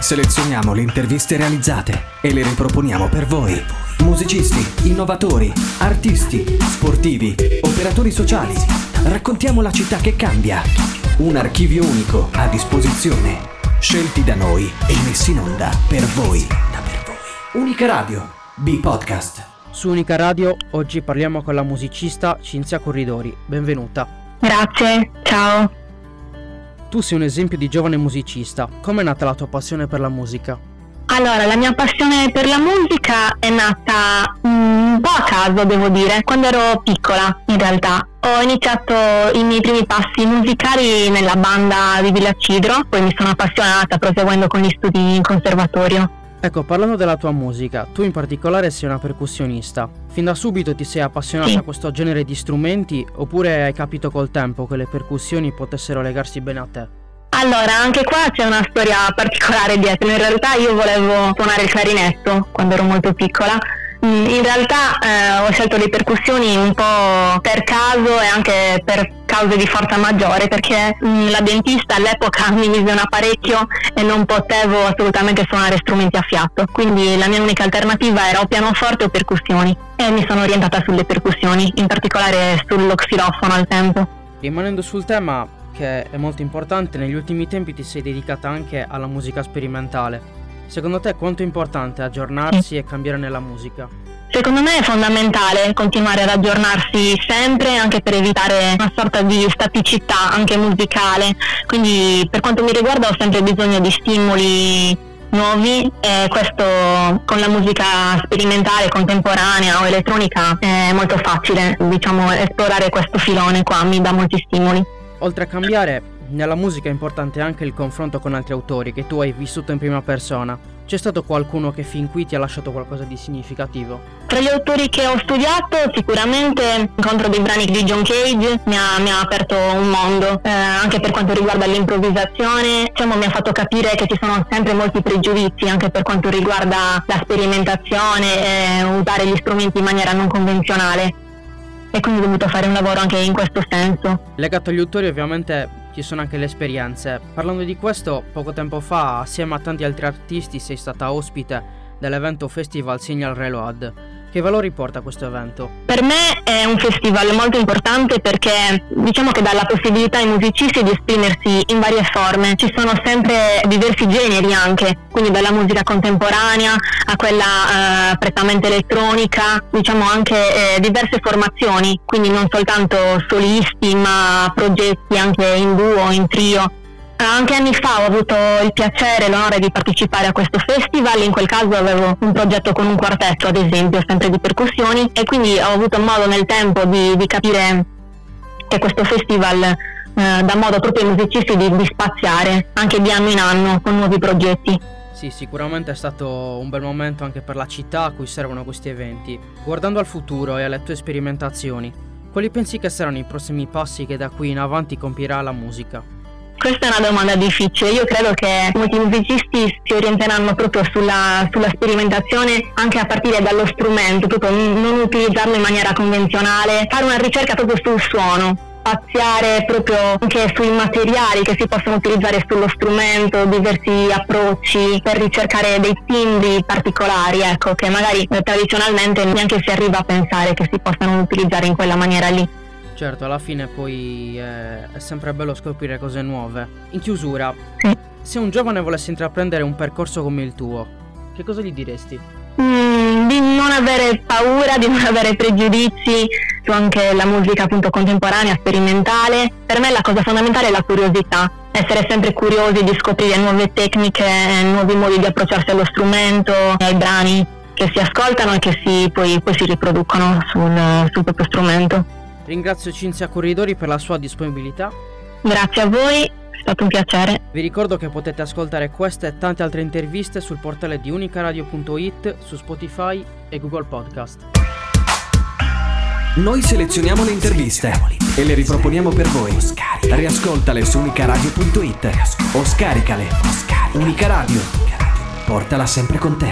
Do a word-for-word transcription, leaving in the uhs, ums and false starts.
Selezioniamo le interviste realizzate e le riproponiamo per voi. Musicisti, innovatori, artisti, sportivi, operatori sociali. Raccontiamo la città che cambia. Un archivio unico a disposizione. Scelti da noi e messi in onda per voi. Unica Radio, B-Podcast. Su Unica Radio oggi parliamo con la musicista Cinzia Corridori. Benvenuta. Grazie, ciao. Tu sei un esempio di giovane musicista. Come è nata la tua passione per la musica? Allora, la mia passione per la musica è nata un po' a caso, devo dire, quando ero piccola, in realtà. Ho iniziato i miei primi passi musicali nella banda di Villa Cidro, poi mi sono appassionata proseguendo con gli studi in conservatorio. Ecco, parlando della tua musica, tu in particolare sei una percussionista. Fin da subito ti sei appassionata Sì. a questo genere di strumenti oppure hai capito col tempo che le percussioni potessero legarsi bene a te? Allora, anche qua c'è una storia particolare dietro. In realtà io volevo suonare il clarinetto quando ero molto piccola. In realtà eh, ho scelto le percussioni un po' per caso e anche per cause di forza maggiore, perché mh, la dentista all'epoca mi mise un apparecchio e non potevo assolutamente suonare strumenti a fiato, quindi la mia unica alternativa era o pianoforte o percussioni, e mi sono orientata sulle percussioni, in particolare sullo xilofono al tempo. Rimanendo sul tema, che è molto importante, negli ultimi tempi ti sei dedicata anche alla musica sperimentale. Secondo te quanto è importante aggiornarsi e cambiare nella musica? Secondo me è fondamentale continuare ad aggiornarsi sempre, anche per evitare una sorta di staticità anche musicale, quindi per quanto mi riguarda ho sempre bisogno di stimoli nuovi, e questo con la musica sperimentale, contemporanea o elettronica è molto facile, diciamo, esplorare questo filone qua, mi dà molti stimoli. Oltre a cambiare, nella musica è importante anche il confronto con altri autori che tu hai vissuto in prima persona. C'è stato qualcuno che fin qui ti ha lasciato qualcosa di significativo? Tra gli autori che ho studiato sicuramente l'incontro dei brani di John Cage mi ha, mi ha aperto un mondo, eh, anche per quanto riguarda l'improvvisazione, diciamo, mi ha fatto capire che ci sono sempre molti pregiudizi anche per quanto riguarda la sperimentazione e usare gli strumenti in maniera non convenzionale, e quindi ho dovuto fare un lavoro anche in questo senso. Legato agli autori ovviamente ci sono anche le esperienze. Parlando di questo, poco tempo fa assieme a tanti altri artisti sei stata ospite dell'evento Festival Signal Reload. Che valori porta questo evento? Per me è un festival molto importante perché diciamo che dà la possibilità ai musicisti di esprimersi in varie forme. Ci sono sempre diversi generi anche, quindi dalla musica contemporanea a quella eh, prettamente elettronica, diciamo anche eh, diverse formazioni, quindi non soltanto solisti ma progetti anche in duo, in trio. Anche anni fa ho avuto il piacere e l'onore di partecipare a questo festival, in quel caso avevo un progetto con un quartetto ad esempio, sempre di percussioni, e quindi ho avuto modo nel tempo di, di capire che questo festival eh, dà modo proprio ai musicisti di, di spaziare anche di anno in anno con nuovi progetti. Sì, sicuramente è stato un bel momento anche per la città a cui servono questi eventi. Guardando al futuro e alle tue sperimentazioni, quali pensi che saranno i prossimi passi che da qui in avanti compierà la musica? Questa è una domanda difficile. Io credo che molti musicisti si orienteranno proprio sulla, sulla sperimentazione anche a partire dallo strumento, proprio non utilizzarlo in maniera convenzionale, fare una ricerca proprio sul suono, spaziare proprio anche sui materiali che si possono utilizzare sullo strumento, diversi approcci per ricercare dei timbri particolari, ecco, che magari eh, tradizionalmente neanche si arriva a pensare che si possano utilizzare in quella maniera lì. Certo, alla fine poi è, è sempre bello scoprire cose nuove. In chiusura, Sì. se un giovane volesse intraprendere un percorso come il tuo, che cosa gli diresti? Mm, di non avere paura, di non avere pregiudizi su anche la musica appunto contemporanea, sperimentale. Per me la cosa fondamentale è la curiosità, essere sempre curiosi di scoprire nuove tecniche, nuovi modi di approcciarsi allo strumento, ai brani che si ascoltano e che si, poi, poi si riproducono sul, sul proprio strumento. Ringrazio Cinzia Corridori per la sua disponibilità. Grazie a voi, è stato un piacere. Vi ricordo che potete ascoltare queste e tante altre interviste sul portale di unicaradio punto it, su Spotify e Google Podcast. Noi selezioniamo le interviste e le riproponiamo per voi. Riascoltale su unicaradio punto it o scaricale. Unica Radio, portala sempre con te.